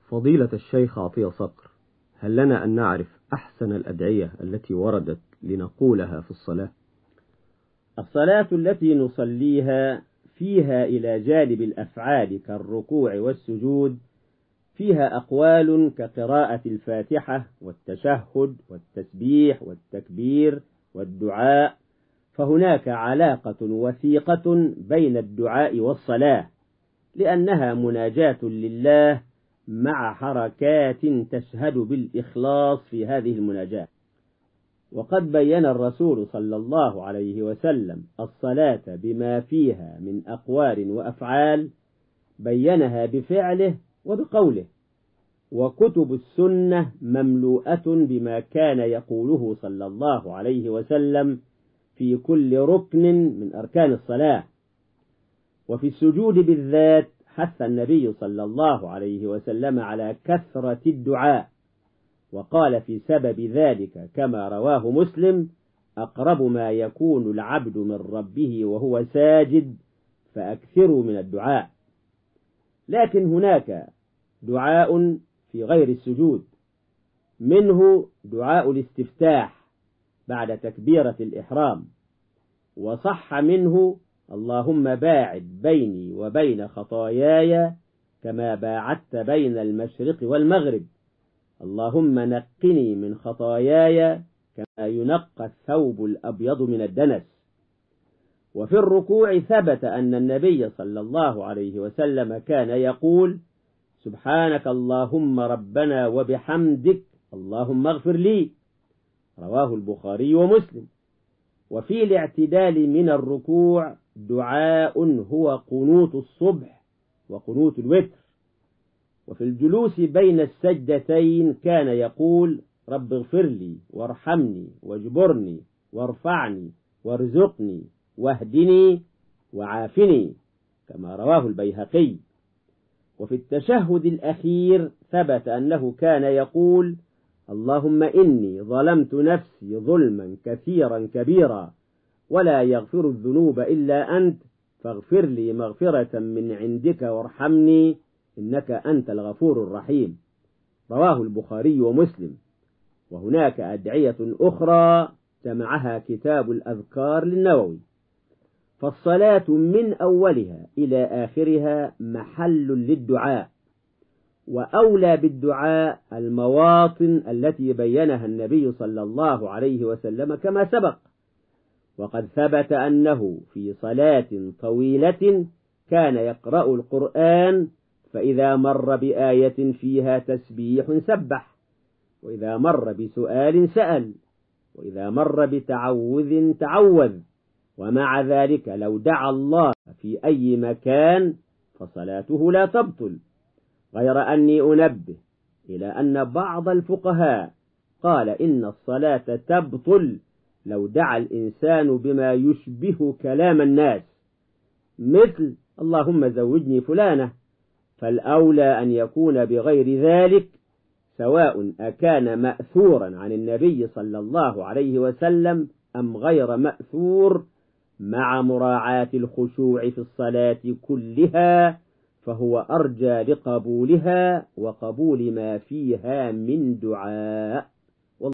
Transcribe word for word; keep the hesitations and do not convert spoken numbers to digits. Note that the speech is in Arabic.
فضيلة الشيخ عطية صقر، هل لنا أن نعرف أحسن الأدعية التي وردت لنقولها في الصلاة؟ الصلاة التي نصليها فيها إلى جانب الأفعال كالركوع والسجود فيها أقوال كقراءة الفاتحة والتشهد والتسبيح والتكبير والدعاء، فهناك علاقة وثيقة بين الدعاء والصلاة، لأنها مناجاة لله مع حركات تشهد بالإخلاص في هذه المناجاة. وقد بين الرسول صلى الله عليه وسلم الصلاة بما فيها من أقوال وأفعال، بينها بفعله وبقوله، وكتب السنة مملوءة بما كان يقوله صلى الله عليه وسلم في كل ركن من أركان الصلاة. وفي السجود بالذات حث النبي صلى الله عليه وسلم على كثرة الدعاء، وقال في سبب ذلك كما رواه مسلم: أقرب ما يكون العبد من ربه وهو ساجد فأكثروا من الدعاء. لكن هناك دعاء في غير السجود، منه دعاء الاستفتاح بعد تكبيرة الإحرام، وصح منه: اللهم باعد بيني وبين خطاياي كما باعدت بين المشرق والمغرب، اللهم نقني من خطاياي كما ينقى الثوب الأبيض من الدنس. وفي الركوع ثبت أن النبي صلى الله عليه وسلم كان يقول: سبحانك اللهم ربنا وبحمدك اللهم اغفر لي، رواه البخاري ومسلم. وفي الاعتدال من الركوع دعاء هو قنوت الصبح وقنوت الوتر. وفي الجلوس بين السجدتين كان يقول: رب اغفر لي وارحمني واجبرني وارفعني وارزقني واهدني وعافني، كما رواه البيهقي. وفي التشهد الأخير ثبت أنه كان يقول: اللهم إني ظلمت نفسي ظلما كثيرا كبيرا ولا يغفر الذنوب إلا أنت فاغفر لي مغفرة من عندك وارحمني إنك أنت الغفور الرحيم، رواه البخاري ومسلم. وهناك أدعية أخرى جمعها كتاب الأذكار للنووي. فالصلاة من أولها إلى آخرها محل للدعاء، وأولى بالدعاء المواطن التي بينها النبي صلى الله عليه وسلم كما سبق. وقد ثبت أنه في صلاة طويلة كان يقرأ القرآن، فإذا مر بآية فيها تسبيح سبح، وإذا مر بسؤال سأل، وإذا مر بتعوذ تعوذ. ومع ذلك لو دعا الله في أي مكان فصلاته لا تبطل، غير أني أنبه إلى أن بعض الفقهاء قال إن الصلاة تبطل لو دعا الإنسان بما يشبه كلام الناس، مثل اللهم زوجني فلانة، فالأولى أن يكون بغير ذلك، سواء أكان مأثورا عن النبي صلى الله عليه وسلم أم غير مأثور، مع مراعاة الخشوع في الصلاة كلها، فهو أرجى لقبولها وقبول ما فيها من دعاء.